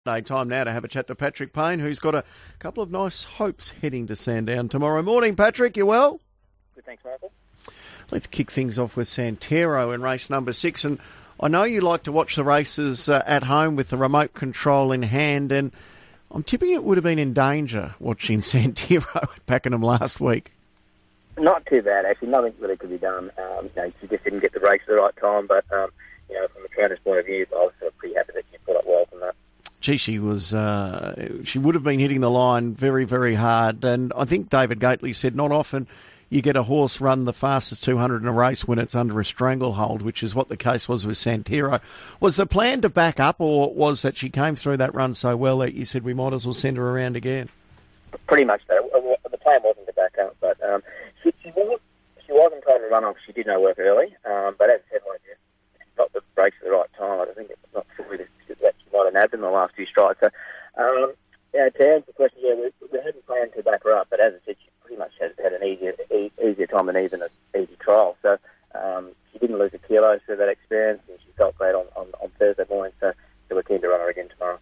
Time now to have a chat to Patrick Payne, who's got a couple of nice hopes heading to Sandown tomorrow morning. Patrick, you well? Good, thanks, Michael. Let's kick things off with Santero in race number 6. And I know you like to watch the races at home with the remote control in hand, and I'm tipping it would have been in danger watching Santero at Pakenham last week. Not too bad, actually. Nothing really could be done. She just didn't get the race at the right time, but from the trainer's point of view, I was pretty happy that she put up well from that. Gee, she was. She would have been hitting the line very, very hard. And I think David Gately said not often you get a horse run the fastest 200 in a race when it's under a stranglehold, which is what the case was with Santero. Was the plan to back up, or was that she came through that run so well that you said we might as well send her around again? Pretty much so. The plan wasn't to back up, but she wasn't trying to run off. She did no work early, but as I said, she stopped the brakes at the right time. I think it's not fully that she might have nabbed in the last few strides. So, to answer the question, we hadn't planned to back her up, but as I said, she pretty much had an easier time than even an easy trial. So she didn't lose a kilo through that experience, and she felt great on Thursday morning. So we're keen to run her again tomorrow.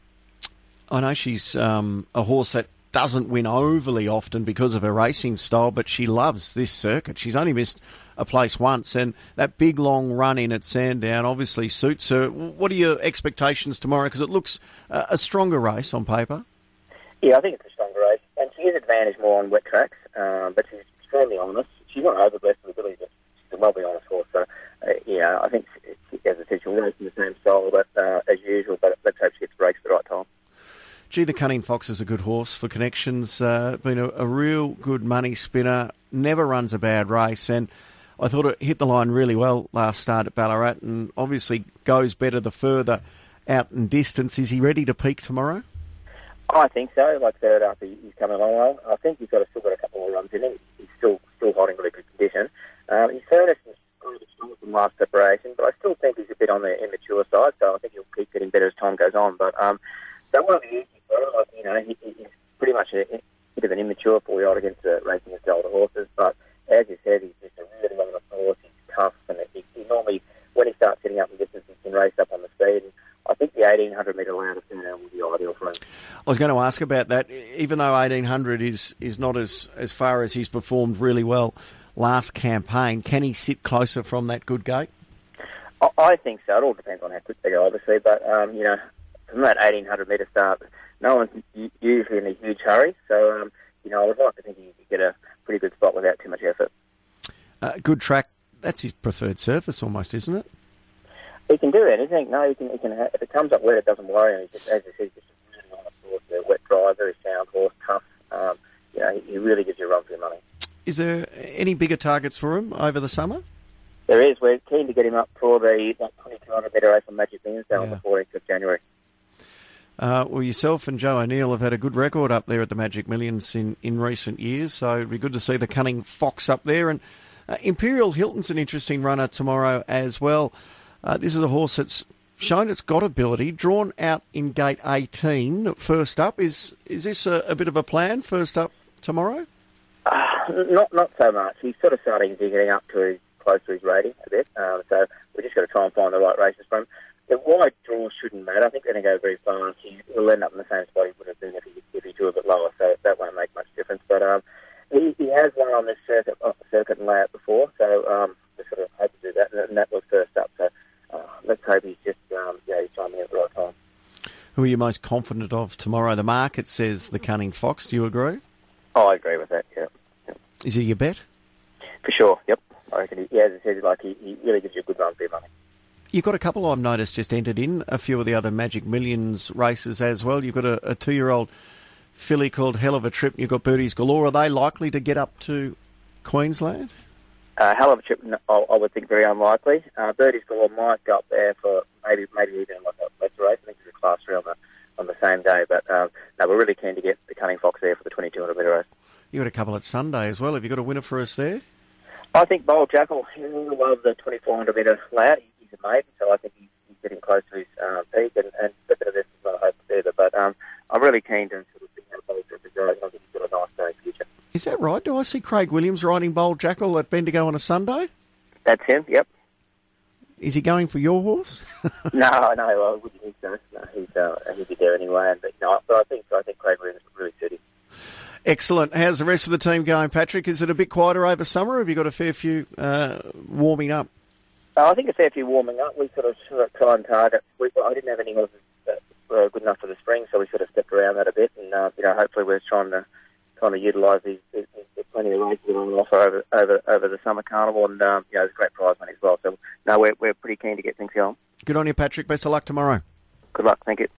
I know she's a horse that doesn't win overly often because of her racing style, but she loves this circuit. She's only missed a place once, and that big long run in at Sandown obviously suits her. What are your expectations tomorrow? Because it looks a stronger race on paper. Yeah, I think it's a stronger race, and she is advantaged more on wet tracks, but she's extremely honest. She's not overblessed with ability, but she's a well-be honest horse. So, I think, as I said, she'll race in the same style but as usual, but let's hope she gets breaks at the right time. Gee, the Cunning Fox is a good horse for connections. Been a real good money spinner. Never runs a bad race. And I thought it hit the line really well last start at Ballarat, and obviously goes better the further out in distance. Is he ready to peak tomorrow? I think so. Like third up, he's coming along well. I think he's still got a couple more runs in him. He's still hot in really good condition. His furnace is really strong from last preparation, but I still think he's a bit on the immature side, so I think he'll keep getting better as time goes on. But that won't be easy for him. He's pretty much a bit of an immature 4-year-old against the racing and older horses, but as you said, he's just a really honest horse. He's tough, and he normally, when he starts setting up in distance, he can race up on the speed. And I think the 1,800-metre line of Sandown will be ideal for him. I was going to ask about that. Even though 1,800 is not as far as he's performed really well last campaign, can he sit closer from that good gate? I think so. It all depends on how quick they go, obviously. But, from that 1,800-metre start, no one's usually in a huge hurry. So, I would like to think he could get a pretty good spot without too much effort. Good track. That's his preferred surface almost, isn't it? He can do anything. No, he can. If it comes up wet, it doesn't worry him. He's just, as you said, just a really honest horse. A wet drive, very sound horse, tough. He really gives you a run for your money. Is there any bigger targets for him over the summer? There is. We're keen to get him up for that 2,200-metre race on Magic Millions on the 14th of January. Well, yourself and Joe O'Neill have had a good record up there at the Magic Millions in recent years, so it'd be good to see the Cunning Fox up there. And Imperial Hilton's an interesting runner tomorrow as well. This is a horse that's shown it's got ability, drawn out in gate 18, first up. Is this a bit of a plan, first up tomorrow? Not so much. He's sort of starting to get up to close to his rating a bit, so we're just got to try and find the right races for him. The wide draws shouldn't matter. I think they're going to go very fast. He'll end up in the same spot he would have been if he drew a bit lower, so that won't make much difference. But he has won on this circuit and layout before, so we sort of hope to do that, and that was first up. So let's hope he's just he's trying to hit at the right time. Who are you most confident of tomorrow? The market says the Cunning Fox. Do you agree? Oh, I agree with that. Yeah. Is he your bet? For sure. Yep. I reckon. As I said, he really gives you a good run for your money. You've got a couple I've noticed just entered in a few of the other Magic Millions races as well. You've got a 2-year-old filly called Hell of a Trip. You've got Birdies Galore. Are they likely to get up to Queensland? Hell of a Trip, I would think very unlikely. Birdies Galore might go up there for maybe even like a lesser race. I think there's a class 3 on the same day. But no, we're really keen to get the Cunning Fox there for the 2,200-metre race. You've got a couple at Sunday as well. Have you got a winner for us there? I think Bold Jackal, he really loves the 2,400-metre layout. He's a maiden, so I think he's getting close to his peak, and a bit of this is not a hope further. But I'm really keen to sort of see how Bold Jackal goes. I think he's got a nice day future. Is that right? Do I see Craig Williams riding Bold Jackal at Bendigo on a Sunday? That's him, yep. Is he going for your horse? No, I wouldn't think so. No, he'd be there anyway. But I think Craig Williams would really suit him. Excellent. How's the rest of the team going, Patrick? Is it a bit quieter over summer, or have you got a fair few warming up? I think a fair few warming up. We sort of try and target. I didn't have any horses that were good enough for the spring, so we sort of stepped around that a bit. And hopefully we're trying to utilise these plenty of races that are on offer over the summer carnival, and there's great prize money as well. So no, we're pretty keen to get things going. Good on you, Patrick. Best of luck tomorrow. Good luck. Thank you.